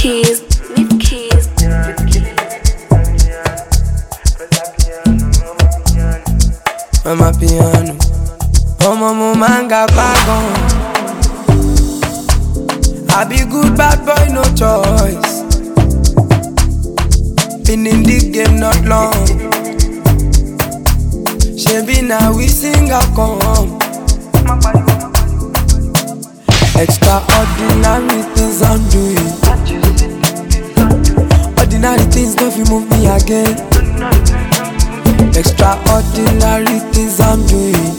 keys, leave keys. Mama piano, mo manga bagon. I be good bad boy, no choice. Been in the game not long. Shebi now we sing a come. Extraordinary things I'm doing. Ordinary things don't feel move me again. Extraordinary things I'm doing.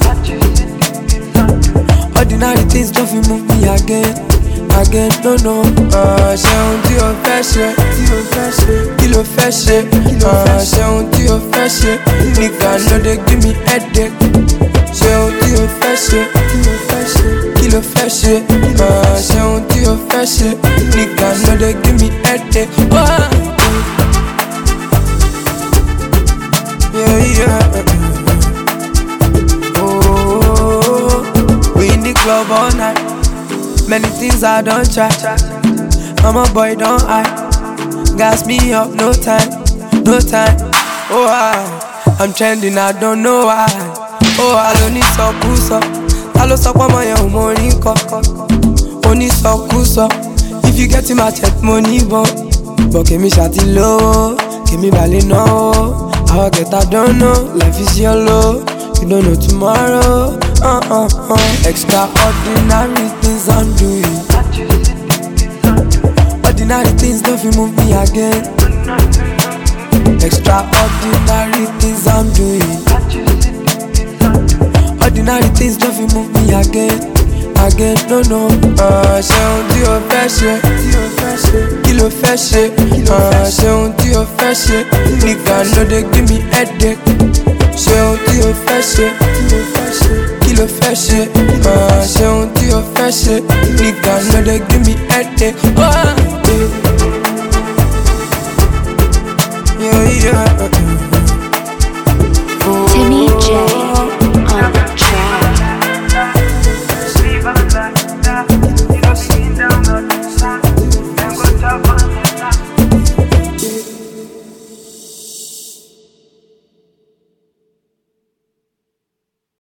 Ordinary things don't feel move me again. Again, no. Ṣé ohun tí o fẹ́ ṣe? Kí ló fẹ́ ṣe? Ṣé ohun tí o fẹ́ ṣe? Nigga no dey give me headache. Ṣé ohun tí o fẹ́ ṣe? Kí ló fẹ́ ṣe? Ṣé ohun tí o fẹ́ ṣe? Nigga no dey give me headache. Yeah. Oh, we in the club all night. Many things I don't try. I'm a boy, don't I? Gas me up, no time. Oh, I'm trending, I don't know why. Oh, I don't need so cool. I don't suck my money, only so cool. If you get in my check money, but give me shawty low, give me ballet no. How I get, I don't know. Life is yellow, you don't know tomorrow. Extraordinary things I'm doing. Ordinary things don't feel move me again. Extraordinary things I'm doing. Ordinary things don't feel move me again. No. Ṣé ohun tí o fẹ́ ṣe? Kí ló fẹ́ ṣe? Ṣé ohun tí o fẹ́ ṣe? Nigga no dey give me headache. Ṣé ohun tí o fẹ́ ṣe? Kí ló fẹ́ ṣe? Ṣé ohun tí o fẹ́ ṣe? Nigga no dey give me headache.